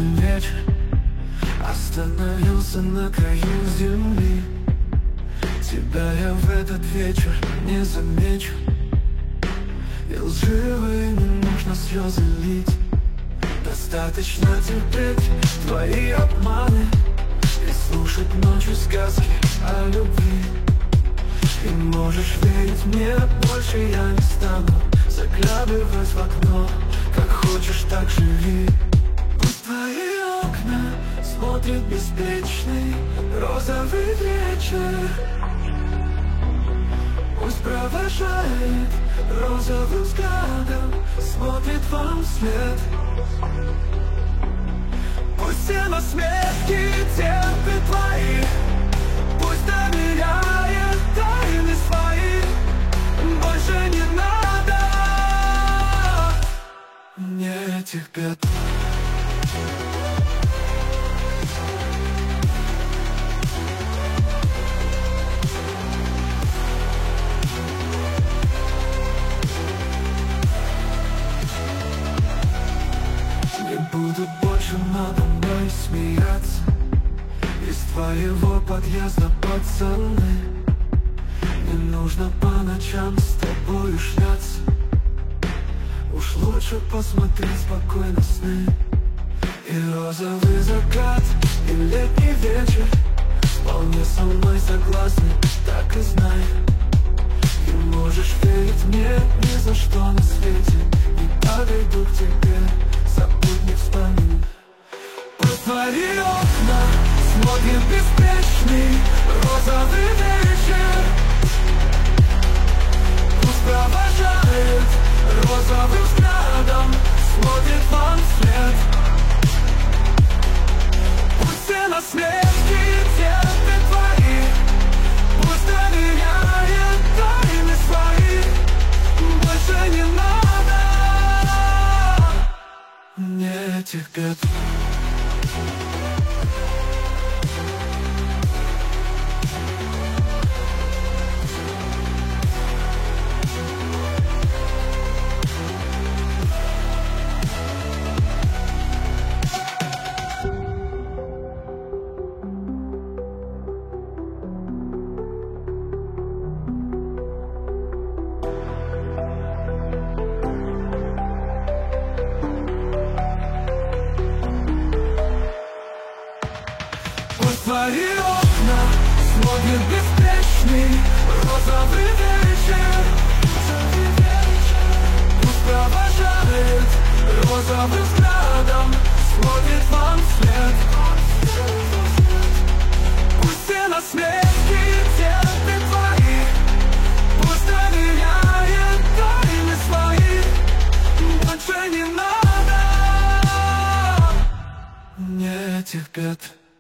нежный меч остановился на краю земли. Тебя я в этот вечер не замечу, и лживые не нужно слезы лить. Достаточно терпеть твои обманы и слушать ночью сказки о любви. И можешь верить мне, больше я не стану заглядывать в окно. Как хочешь, так живи. Пусть твои окна смотрит беспечный розовый вечер, пусть провожает розовым взглядом, смотрит вам вслед. Пусть все насмешки терпит твои, пусть доверяет тайны свои. Больше не надо мне этих бед. Не буду больше надо мной смеяться из твоего подъезда, пацаны. Не нужно по ночам с тобою шляться, уж лучше посмотри спокойно сны. И розовый закат, и летний вечер вполне со мной согласны, так и знай. И можешь верить мне, ни за что на свете не подойду к тебе, забудь, не вспомни. Пусть твои окна смотрит беспечный розовый вечер, пусть провожает розовым взглядом, смотрит вам вслед. Пусть все насмешки терпит твои, пусть доверяет тайны свои. Больше не надо мне этих бед. Твои окна смотрит беспечный розовый вечер, пусть провожает розовым взглядом, смотрит вам вслед. Пусть все насмешки терпит твои, пусть доверяет тайны свои. Больше не надо мне этих бед.